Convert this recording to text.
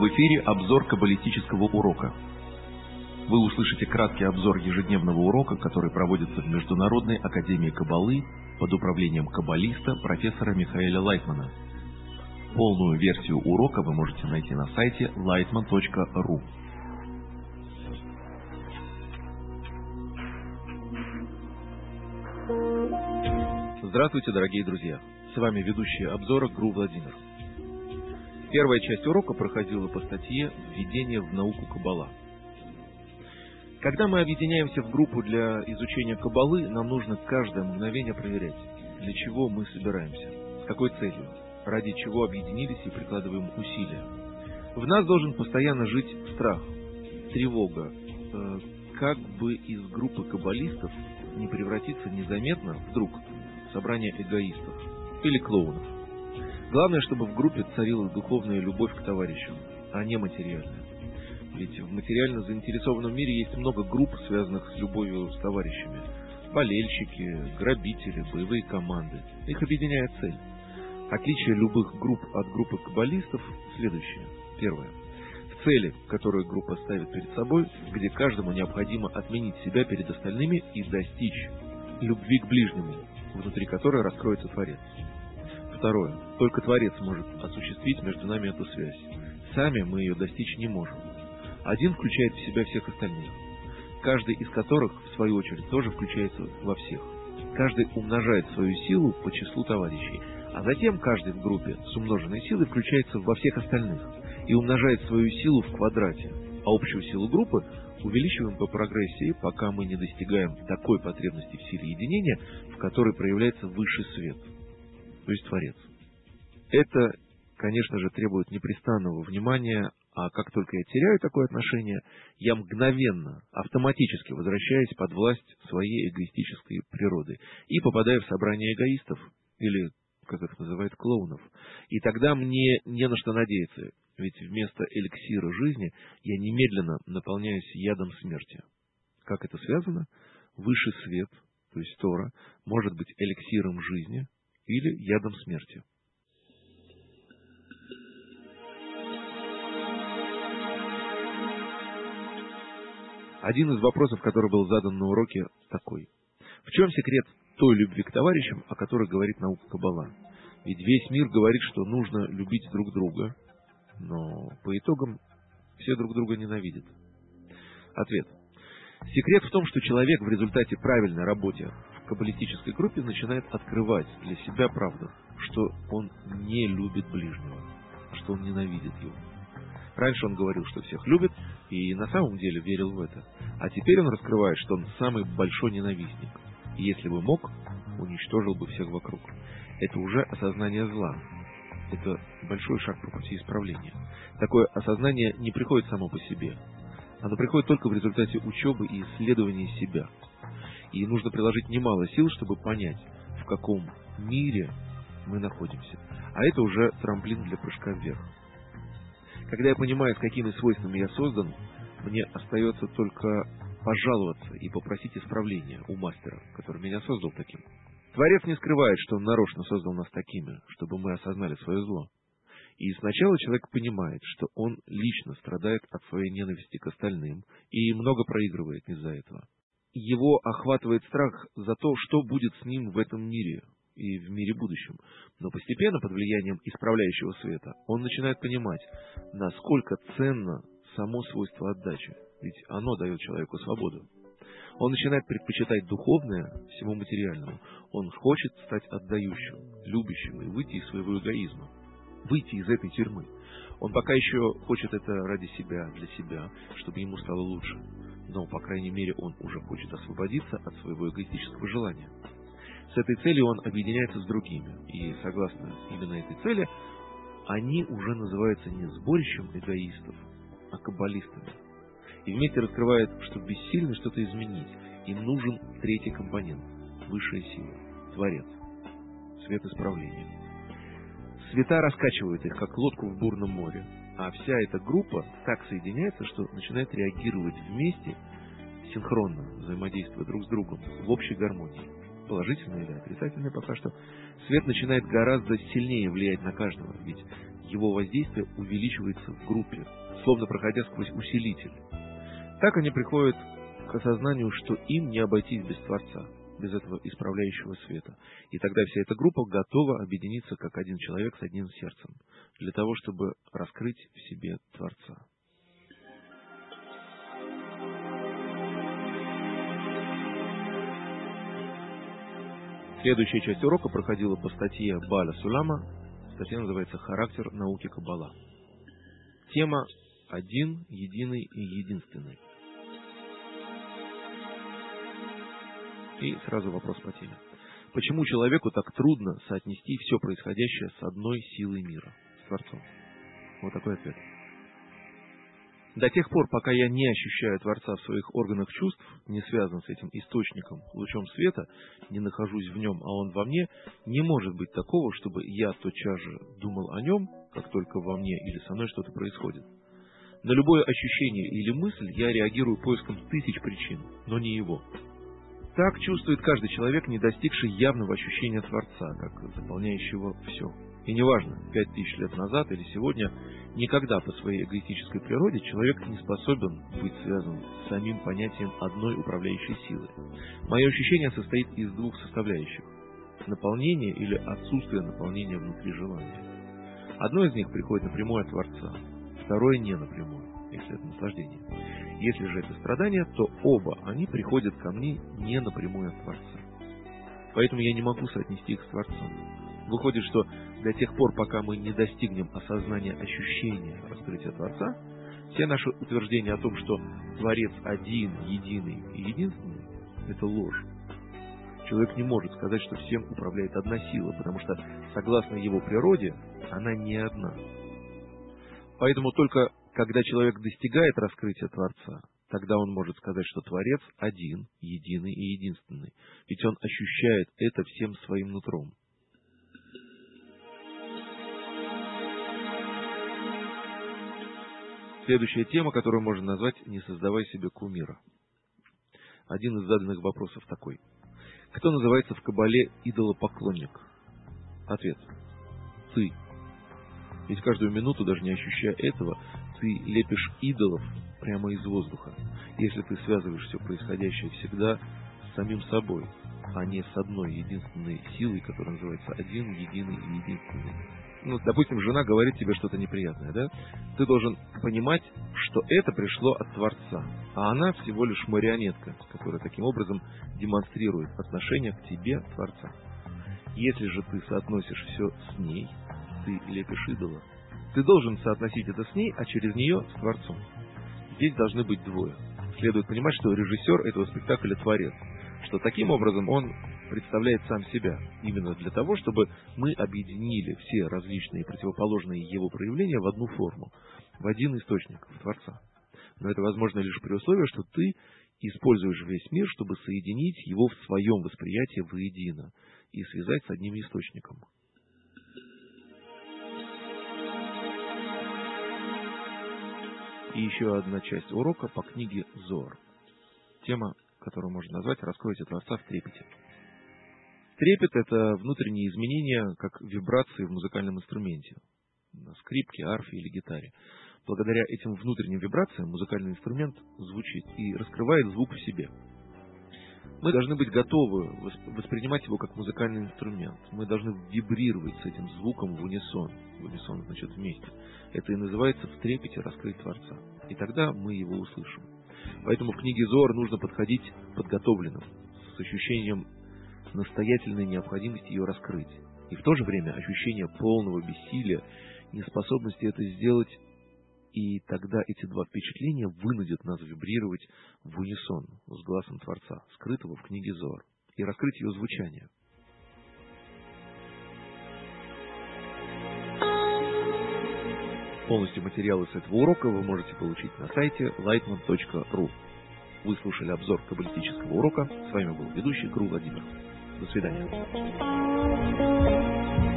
В эфире обзор каббалистического урока. Вы услышите краткий обзор ежедневного урока, который проводится в Международной академии каббалы под управлением каббалиста профессора Михаэля Лайтмана. Полную версию урока вы можете найти на сайте lightman.ru. Здравствуйте, дорогие друзья! С вами ведущий обзора ГРУ Владимир. Первая часть урока проходила по статье «Введение в науку Каббала». Когда мы объединяемся в группу для изучения Каббалы, нам нужно каждое мгновение проверять, для чего мы собираемся, с какой целью, ради чего объединились и прикладываем усилия. В нас должен постоянно жить страх, тревога, как бы из группы каббалистов не превратиться незаметно вдруг в собрание эгоистов или клоунов. Главное, чтобы в группе царила духовная любовь к товарищу, а не материальная. Ведь в материально заинтересованном мире есть много групп, связанных с любовью с товарищами. Болельщики, грабители, боевые команды. Их объединяет цель. Отличие любых групп от группы каббалистов следующее. Первое. В цели, которую группа ставит перед собой, где каждому необходимо отменить себя перед остальными и достичь любви к ближнему, внутри которой раскроется Творец. Второе. Только Творец может осуществить между нами эту связь. Сами мы ее достичь не можем. Один включает в себя всех остальных, каждый из которых, в свою очередь, тоже включается во всех. Каждый умножает свою силу по числу товарищей, а затем каждый в группе с умноженной силой включается во всех остальных и умножает свою силу в квадрате, а общую силу группы увеличиваем по прогрессии, пока мы не достигаем такой потребности в силе единения, в которой проявляется высший свет, то есть Творец. Это, конечно же, требует непрестанного внимания, а как только я теряю такое отношение, я мгновенно, автоматически возвращаюсь под власть своей эгоистической природы и попадаю в собрание эгоистов, или, как их называют, клоунов. И тогда мне не на что надеяться, ведь вместо эликсира жизни я немедленно наполняюсь ядом смерти. Как это связано? Высший свет, то есть Тора, может быть эликсиром жизни или ядом смерти. Один из вопросов, который был задан на уроке, такой. В чем секрет той любви к товарищам, о которой говорит наука Каббала? Ведь весь мир говорит, что нужно любить друг друга, но по итогам все друг друга ненавидят. Ответ. Секрет в том, что человек в результате правильной работы в каббалистической группе начинает открывать для себя правду, что он не любит ближнего, а что он ненавидит его. Раньше он говорил, что всех любит, и на самом деле верил в это. А теперь он раскрывает, что он самый большой ненавистник. И если бы мог, уничтожил бы всех вокруг. Это уже осознание зла. Это большой шаг по пути исправления. Такое осознание не приходит само по себе. Оно приходит только в результате учебы и исследования себя. И нужно приложить немало сил, чтобы понять, в каком мире мы находимся. А это уже трамплин для прыжка вверх. Когда я понимаю, с какими свойствами я создан, мне остается только пожаловаться и попросить исправления у мастера, который меня создал таким. Творец не скрывает, что он нарочно создал нас такими, чтобы мы осознали свое зло. И сначала человек понимает, что он лично страдает от своей ненависти к остальным и много проигрывает из-за этого. Его охватывает страх за то, что будет с ним в этом мире и в мире будущем. Но постепенно, под влиянием исправляющего света, он начинает понимать, насколько ценно само свойство отдачи, ведь оно дает человеку свободу. Он начинает предпочитать духовное всему материальному. Он хочет стать отдающим, любящим и выйти из своего эгоизма, выйти из этой тюрьмы. Он пока еще хочет это ради себя, для себя, чтобы ему стало лучше. Но, по крайней мере, он уже хочет освободиться от своего эгоистического желания. С этой целью он объединяется с другими. И, согласно именно этой цели, они уже называются не сборищем эгоистов, а каббалистами. И вместе раскрывают, что бессильно что-то изменить. Им нужен третий компонент – высшая сила, Творец, свет исправления. Света раскачивают их, как лодку в бурном море. А вся эта группа так соединяется, что начинает реагировать вместе, синхронно, взаимодействуя друг с другом, в общей гармонии. Положительное или отрицательное пока что, свет начинает гораздо сильнее влиять на каждого, ведь его воздействие увеличивается в группе, словно проходя сквозь усилитель. Так они приходят к осознанию, что им не обойтись без Творца, без этого исправляющего света. И тогда вся эта группа готова объединиться как один человек с одним сердцем, для того, чтобы раскрыть в себе Творца. Следующая часть урока проходила по статье Бааля Сулама. Статья называется «Характер науки Каббала». Тема «Один, единый и единственный». И сразу вопрос по теме. Почему человеку так трудно соотнести все происходящее с одной силой мира, с Творцом? Вот такой ответ. До тех пор, пока я не ощущаю Творца в своих органах чувств, не связан с этим источником, лучом света, не нахожусь в нем, а он во мне, не может быть такого, чтобы я тотчас же думал о нем, как только во мне или со мной что-то происходит. На любое ощущение или мысль я реагирую поиском тысяч причин, но не его. Так чувствует каждый человек, не достигший явного ощущения Творца, как заполняющего все. И неважно, 5000 лет назад или сегодня, никогда по своей эгоистической природе человек не способен быть связан с самим понятием одной управляющей силы. Мое ощущение состоит из двух составляющих – наполнение или отсутствие наполнения внутри желания. Одно из них приходит напрямую от Творца, второе не напрямую, если это наслаждение. Если же это страдание, то оба они приходят ко мне не напрямую от Творца. Поэтому я не могу соотнести их с Творцом. Выходит, что до тех пор, пока мы не достигнем осознания ощущения раскрытия Творца, все наши утверждения о том, что Творец один, единый и единственный, это ложь. Человек не может сказать, что всем управляет одна сила, потому что, согласно его природе, она не одна. Поэтому только когда человек достигает раскрытия Творца, тогда он может сказать, что Творец один, единый и единственный, ведь он ощущает это всем своим нутром. Следующая тема, которую можно назвать «Не создавай себе кумира». Один из заданных вопросов такой. Кто называется в Каббале идолопоклонник? Ответ. Ты. Ведь каждую минуту, даже не ощущая этого, ты лепишь идолов прямо из воздуха, если ты связываешь все происходящее всегда с самим собой, а не с одной единственной силой, которая называется один, единый и единственный. Допустим, жена говорит тебе что-то неприятное, да? Ты должен понимать, что это пришло от Творца, а она всего лишь марионетка, которая таким образом демонстрирует отношение к тебе, Творца. Если же ты соотносишь все с ней, ты лепишь идола. Ты должен соотносить это с ней, а через нее с Творцом. Здесь должны быть двое. Следует понимать, что режиссер этого спектакля Творец, что таким образом он представляет сам себя, именно для того, чтобы мы объединили все различные противоположные его проявления в одну форму, в один источник, в Творца. Но это возможно лишь при условии, что ты используешь весь мир, чтобы соединить его в своем восприятии воедино и связать с одним источником. И еще одна часть урока по книге Зоар. Тема, которую можно назвать «Раскройте Творца в трепете». Трепет – это внутренние изменения, как вибрации в музыкальном инструменте, на скрипке, арфе или гитаре. Благодаря этим внутренним вибрациям музыкальный инструмент звучит и раскрывает звук в себе. Мы должны быть готовы воспринимать его как музыкальный инструмент. Мы должны вибрировать с этим звуком в унисон. В унисон значит вместе. Это и называется в трепете раскрыть Творца. И тогда мы его услышим. Поэтому в книге Зоар нужно подходить подготовленным, с ощущением настоятельной необходимости ее раскрыть. И в то же время ощущение полного бессилия, неспособности это сделать. И тогда эти два впечатления вынудят нас вибрировать в унисон с глазом Творца, скрытого в книге Зоар, и раскрыть ее звучание. Полностью материалы с этого урока вы можете получить на сайте lightman.ru. Вы слушали обзор каббалистического урока. С вами был ведущий ГРУ Владимир. До свидания.